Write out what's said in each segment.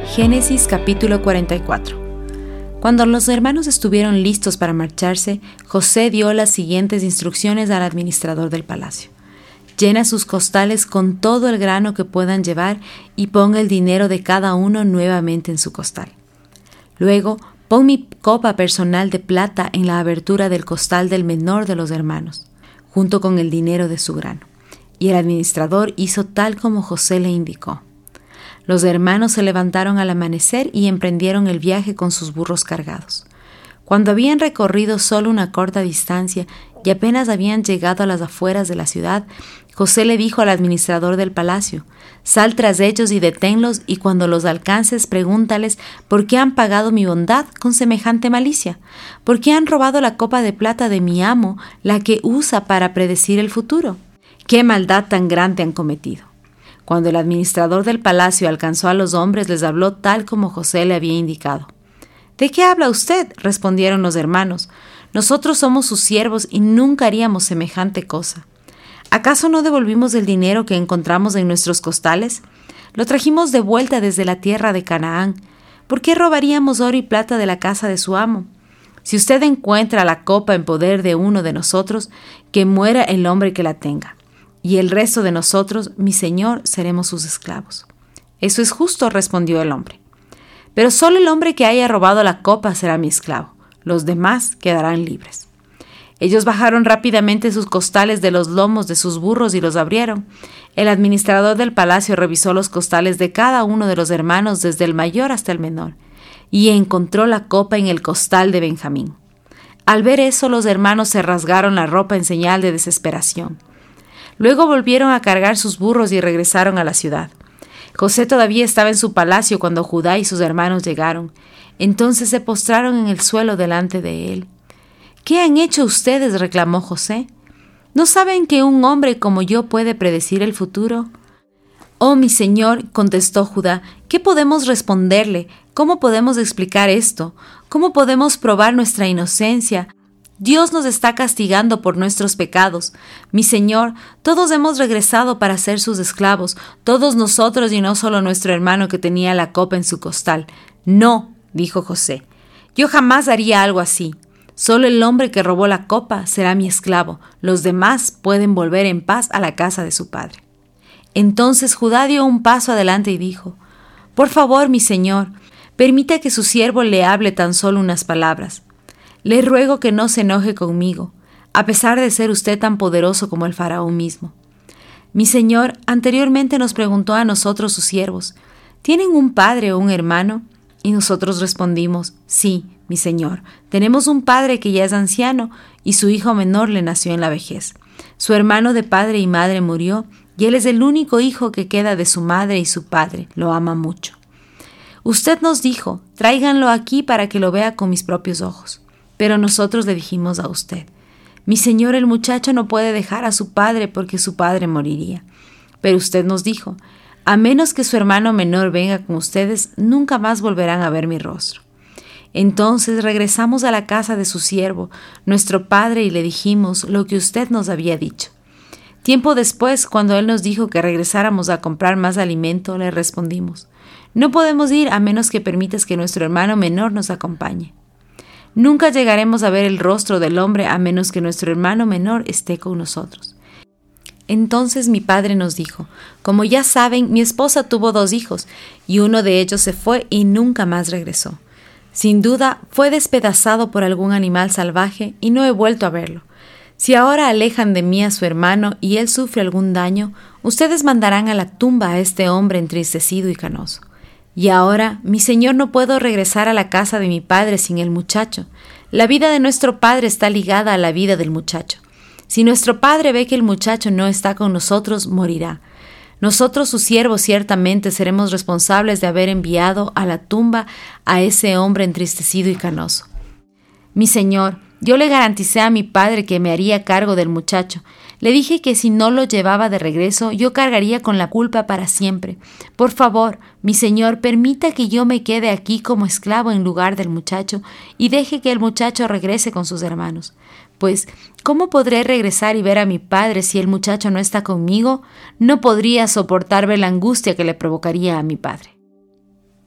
Génesis capítulo 44. Cuando los hermanos estuvieron listos para marcharse, José dio las siguientes instrucciones al administrador del palacio. Llena sus costales con todo el grano que puedan llevar y ponga el dinero de cada uno nuevamente en su costal. Luego, pon mi copa personal de plata en la abertura del costal del menor de los hermanos, junto con el dinero de su grano. Y el administrador hizo tal como José le indicó. Los hermanos se levantaron al amanecer y emprendieron el viaje con sus burros cargados. Cuando habían recorrido solo una corta distancia y apenas habían llegado a las afueras de la ciudad, José le dijo al administrador del palacio: «Sal tras ellos y deténlos, y cuando los alcances pregúntales por qué han pagado mi bondad con semejante malicia, por qué han robado la copa de plata de mi amo, la que usa para predecir el futuro. ¿Qué maldad tan grande han cometido?». Cuando el administrador del palacio alcanzó a los hombres, les habló tal como José le había indicado. «¿De qué habla usted?», respondieron los hermanos. «Nosotros somos sus siervos y nunca haríamos semejante cosa. ¿Acaso no devolvimos el dinero que encontramos en nuestros costales? Lo trajimos de vuelta desde la tierra de Canaán. ¿Por qué robaríamos oro y plata de la casa de su amo? Si usted encuentra la copa en poder de uno de nosotros, que muera el hombre que la tenga. Y el resto de nosotros, mi señor, seremos sus esclavos». «Eso es justo», respondió el hombre. «Pero solo el hombre que haya robado la copa será mi esclavo. Los demás quedarán libres». Ellos bajaron rápidamente sus costales de los lomos de sus burros y los abrieron. El administrador del palacio revisó los costales de cada uno de los hermanos, desde el mayor hasta el menor, y encontró la copa en el costal de Benjamín. Al ver eso, los hermanos se rasgaron la ropa en señal de desesperación. Luego volvieron a cargar sus burros y regresaron a la ciudad. José todavía estaba en su palacio cuando Judá y sus hermanos llegaron. Entonces se postraron en el suelo delante de él. «¿Qué han hecho ustedes?», reclamó José. «¿No saben que un hombre como yo puede predecir el futuro?». «Oh, mi señor», contestó Judá, «¿qué podemos responderle? ¿Cómo podemos explicar esto? ¿Cómo podemos probar nuestra inocencia? Dios nos está castigando por nuestros pecados. Mi señor, todos hemos regresado para ser sus esclavos, todos nosotros y no solo nuestro hermano que tenía la copa en su costal». «No», dijo José, «yo jamás haría algo así. Solo el hombre que robó la copa será mi esclavo. Los demás pueden volver en paz a la casa de su padre». Entonces Judá dio un paso adelante y dijo: «Por favor, mi señor, permita que su siervo le hable tan solo unas palabras. Le ruego que no se enoje conmigo, a pesar de ser usted tan poderoso como el faraón mismo. Mi señor anteriormente nos preguntó a nosotros, sus siervos: ¿tienen un padre o un hermano? Y nosotros respondimos: sí, mi señor, tenemos un padre que ya es anciano y su hijo menor le nació en la vejez. Su hermano de padre y madre murió y él es el único hijo que queda de su madre y su padre lo ama mucho. Usted nos dijo: tráiganlo aquí para que lo vea con mis propios ojos. Pero nosotros le dijimos a usted: mi señor, el muchacho no puede dejar a su padre porque su padre moriría. Pero usted nos dijo: a menos que su hermano menor venga con ustedes, nunca más volverán a ver mi rostro. Entonces regresamos a la casa de su siervo, nuestro padre, y le dijimos lo que usted nos había dicho. Tiempo después, cuando él nos dijo que regresáramos a comprar más alimento, le respondimos: no podemos ir a menos que permitas que nuestro hermano menor nos acompañe. Nunca llegaremos a ver el rostro del hombre a menos que nuestro hermano menor esté con nosotros». Entonces mi padre nos dijo: como ya saben, mi esposa tuvo 2 hijos, y uno de ellos se fue y nunca más regresó. Sin duda fue despedazado por algún animal salvaje y no he vuelto a verlo. Si ahora alejan de mí a su hermano y él sufre algún daño, ustedes mandarán a la tumba a este hombre entristecido y canoso. Y ahora, mi señor, no puedo regresar a la casa de mi padre sin el muchacho. La vida de nuestro padre está ligada a la vida del muchacho. Si nuestro padre ve que el muchacho no está con nosotros, morirá. Nosotros, sus siervos, ciertamente seremos responsables de haber enviado a la tumba a ese hombre entristecido y canoso. Mi señor, yo le garanticé a mi padre que me haría cargo del muchacho. Le dije que si no lo llevaba de regreso, yo cargaría con la culpa para siempre. Por favor, mi señor, permita que yo me quede aquí como esclavo en lugar del muchacho y deje que el muchacho regrese con sus hermanos. Pues, ¿cómo podré regresar y ver a mi padre si el muchacho no está conmigo? No podría soportar ver la angustia que le provocaría a mi padre».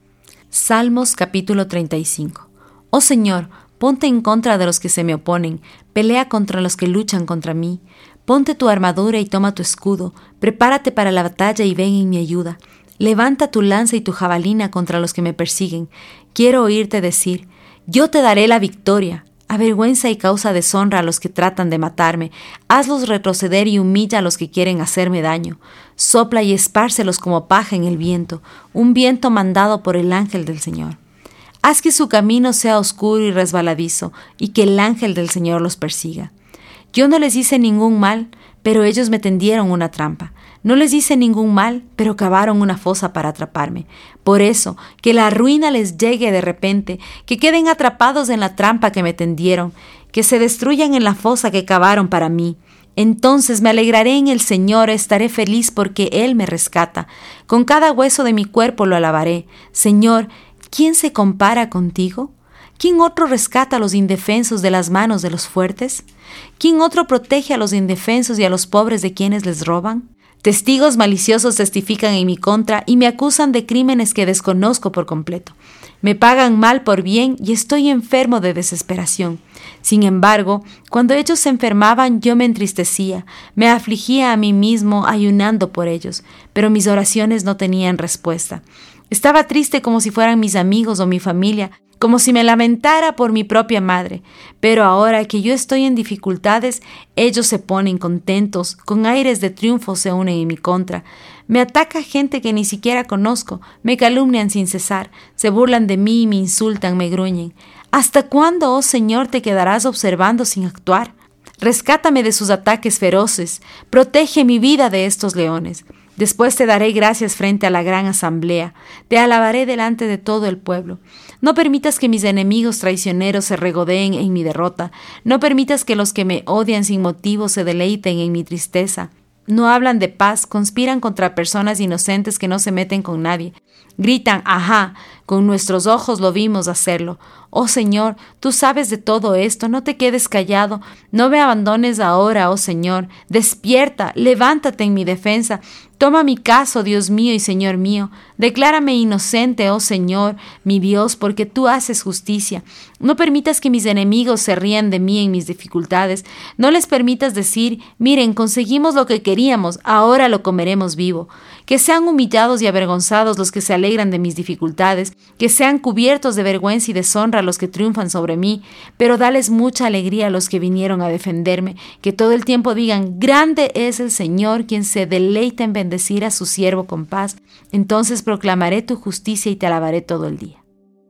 Salmos capítulo 35. Oh Señor, ponte en contra de los que se me oponen, pelea contra los que luchan contra mí. Ponte tu armadura y toma tu escudo, prepárate para la batalla y ven en mi ayuda. Levanta tu lanza y tu jabalina contra los que me persiguen. Quiero oírte decir, yo te daré la victoria. Avergüenza y causa deshonra a los que tratan de matarme. Hazlos retroceder y humilla a los que quieren hacerme daño. Sopla y espárcelos como paja en el viento, un viento mandado por el ángel del Señor. Haz que su camino sea oscuro y resbaladizo, y que el ángel del Señor los persiga. Yo no les hice ningún mal, pero ellos me tendieron una trampa. No les hice ningún mal, pero cavaron una fosa para atraparme. Por eso, que la ruina les llegue de repente, que queden atrapados en la trampa que me tendieron, que se destruyan en la fosa que cavaron para mí. Entonces me alegraré en el Señor, estaré feliz porque Él me rescata. Con cada hueso de mi cuerpo lo alabaré. Señor, ¿quién se compara contigo? ¿Quién otro rescata a los indefensos de las manos de los fuertes? ¿Quién otro protege a los indefensos y a los pobres de quienes les roban? Testigos maliciosos testifican en mi contra y me acusan de crímenes que desconozco por completo. Me pagan mal por bien y estoy enfermo de desesperación. Sin embargo, cuando ellos se enfermaban, yo me entristecía, me afligía a mí mismo ayunando por ellos, pero mis oraciones no tenían respuesta. Estaba triste como si fueran mis amigos o mi familia, como si me lamentara por mi propia madre. Pero ahora que yo estoy en dificultades, ellos se ponen contentos, con aires de triunfo se unen en mi contra. Me ataca gente que ni siquiera conozco, me calumnian sin cesar, se burlan de mí, me insultan, me gruñen. ¿Hasta cuándo, oh Señor, te quedarás observando sin actuar? Rescátame de sus ataques feroces, protege mi vida de estos leones. Después te daré gracias frente a la gran asamblea, te alabaré delante de todo el pueblo. No permitas que mis enemigos traicioneros se regodeen en mi derrota, no permitas que los que me odian sin motivo se deleiten en mi tristeza. No hablan de paz, conspiran contra personas inocentes que no se meten con nadie. Gritan, ajá, con nuestros ojos lo vimos hacerlo. Oh Señor, tú sabes de todo esto, no te quedes callado, no me abandones ahora, oh Señor. Despierta, levántate en mi defensa. Toma mi caso, Dios mío y Señor mío. Declárame inocente, oh Señor, mi Dios, porque tú haces justicia. No permitas que mis enemigos se rían de mí en mis dificultades. No les permitas decir, miren, conseguimos lo que queríamos, ahora lo comeremos vivo. Que sean humillados y avergonzados los que se alegran de mis dificultades, que sean cubiertos de vergüenza y deshonra los que triunfan sobre mí, pero dales mucha alegría a los que vinieron a defenderme, que todo el tiempo digan, grande es el Señor, quien se deleita en bendecir a su siervo con paz. Entonces proclamaré tu justicia y te alabaré todo el día.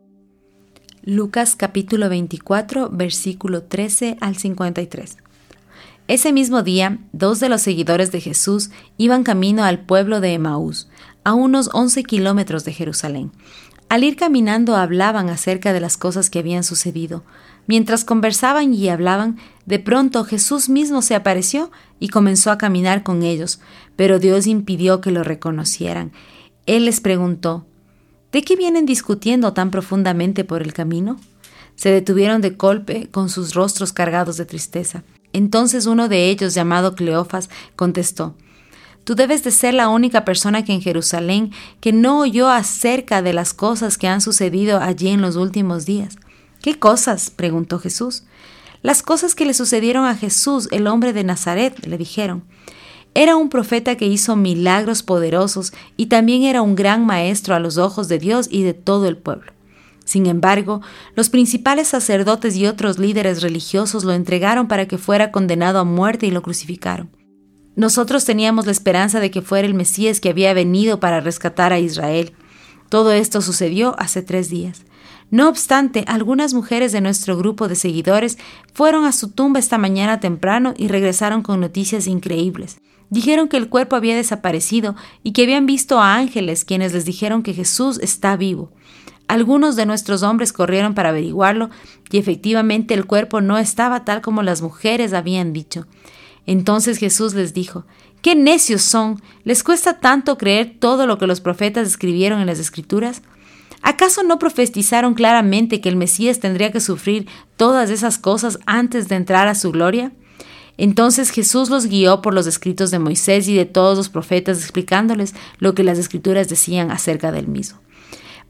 Lucas capítulo 24, versículo 13 al 53. Ese mismo día, 2 de los seguidores de Jesús iban camino al pueblo de Emaús, a unos 11 kilómetros de Jerusalén. Al ir caminando hablaban acerca de las cosas que habían sucedido. Mientras conversaban y hablaban, de pronto Jesús mismo se apareció y comenzó a caminar con ellos, pero Dios impidió que lo reconocieran. Él les preguntó, ¿de qué vienen discutiendo tan profundamente por el camino? Se detuvieron de golpe con sus rostros cargados de tristeza. Entonces uno de ellos, llamado Cleofas, contestó, «Tú debes de ser la única persona que en Jerusalén que no oyó acerca de las cosas que han sucedido allí en los últimos días». «¿Qué cosas?», preguntó Jesús. «Las cosas que le sucedieron a Jesús, el hombre de Nazaret», le dijeron. Era un profeta que hizo milagros poderosos y también era un gran maestro a los ojos de Dios y de todo el pueblo. Sin embargo, los principales sacerdotes y otros líderes religiosos lo entregaron para que fuera condenado a muerte y lo crucificaron. Nosotros teníamos la esperanza de que fuera el Mesías que había venido para rescatar a Israel. Todo esto sucedió hace 3 días. No obstante, algunas mujeres de nuestro grupo de seguidores fueron a su tumba esta mañana temprano y regresaron con noticias increíbles. Dijeron que el cuerpo había desaparecido y que habían visto a ángeles quienes les dijeron que Jesús está vivo. Algunos de nuestros hombres corrieron para averiguarlo y efectivamente el cuerpo no estaba tal como las mujeres habían dicho. Entonces Jesús les dijo, «¡Qué necios son! ¿Les cuesta tanto creer todo lo que los profetas escribieron en las Escrituras? ¿Acaso no profetizaron claramente que el Mesías tendría que sufrir todas esas cosas antes de entrar a su gloria?» Entonces Jesús los guió por los escritos de Moisés y de todos los profetas, explicándoles lo que las Escrituras decían acerca del mismo.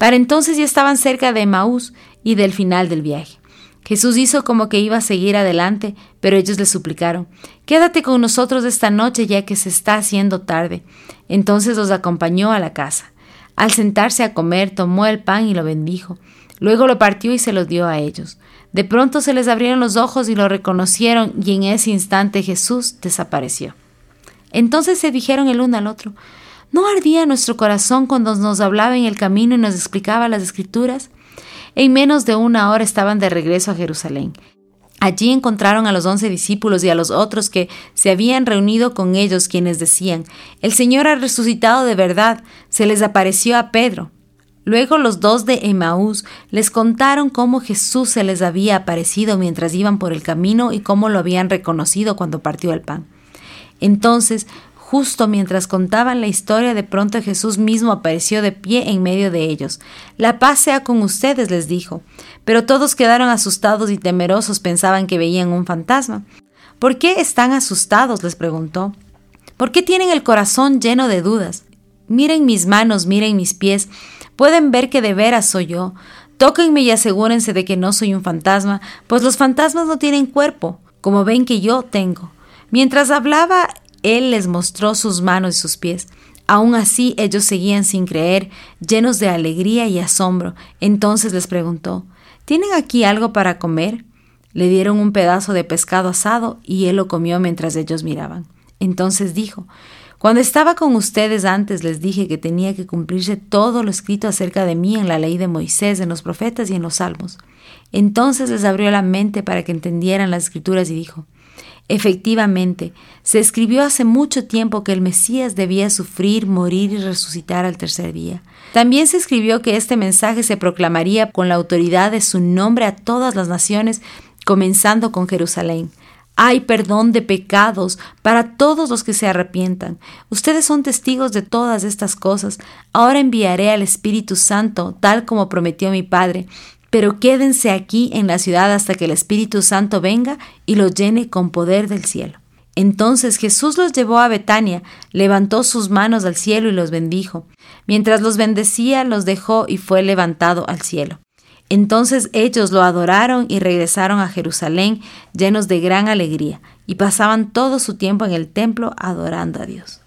Para entonces ya estaban cerca de Emaús y del final del viaje. Jesús hizo como que iba a seguir adelante, pero ellos le suplicaron: «Quédate con nosotros esta noche, ya que se está haciendo tarde». Entonces los acompañó a la casa. Al sentarse a comer, tomó el pan y lo bendijo. Luego lo partió y se lo dio a ellos. De pronto se les abrieron los ojos y lo reconocieron, y en ese instante Jesús desapareció. Entonces se dijeron el uno al otro: ¿no ardía nuestro corazón cuando nos hablaba en el camino y nos explicaba las Escrituras? En menos de una hora estaban de regreso a Jerusalén. Allí encontraron a los 11 discípulos y a los otros que se habían reunido con ellos, quienes decían: «El Señor ha resucitado de verdad, se les apareció a Pedro». Luego los 2 de Emaús les contaron cómo Jesús se les había aparecido mientras iban por el camino y cómo lo habían reconocido cuando partió el pan. Entonces, justo mientras contaban la historia, de pronto Jesús mismo apareció de pie en medio de ellos. «La paz sea con ustedes», les dijo. Pero todos quedaron asustados y temerosos, pensaban que veían un fantasma. «¿Por qué están asustados?», les preguntó. «¿Por qué tienen el corazón lleno de dudas? Miren mis manos, miren mis pies. Pueden ver que de veras soy yo. Tóquenme y asegúrense de que no soy un fantasma, pues los fantasmas no tienen cuerpo, como ven que yo tengo». Mientras hablaba, él les mostró sus manos y sus pies. Aún así, ellos seguían sin creer, llenos de alegría y asombro. Entonces les preguntó: «¿Tienen aquí algo para comer?». Le dieron un pedazo de pescado asado y él lo comió mientras ellos miraban. Entonces dijo: «Cuando estaba con ustedes antes les dije que tenía que cumplirse todo lo escrito acerca de mí en la ley de Moisés, en los profetas y en los salmos». Entonces les abrió la mente para que entendieran las Escrituras y dijo: «Efectivamente, se escribió hace mucho tiempo que el Mesías debía sufrir, morir y resucitar al tercer día. También se escribió que este mensaje se proclamaría con la autoridad de su nombre a todas las naciones, comenzando con Jerusalén. Hay perdón de pecados para todos los que se arrepientan. Ustedes son testigos de todas estas cosas. Ahora enviaré al Espíritu Santo, tal como prometió mi Padre. Pero quédense aquí en la ciudad hasta que el Espíritu Santo venga y los llene con poder del cielo». Entonces Jesús los llevó a Betania, levantó sus manos al cielo y los bendijo. Mientras los bendecía, los dejó y fue levantado al cielo. Entonces ellos lo adoraron y regresaron a Jerusalén llenos de gran alegría, y pasaban todo su tiempo en el templo adorando a Dios.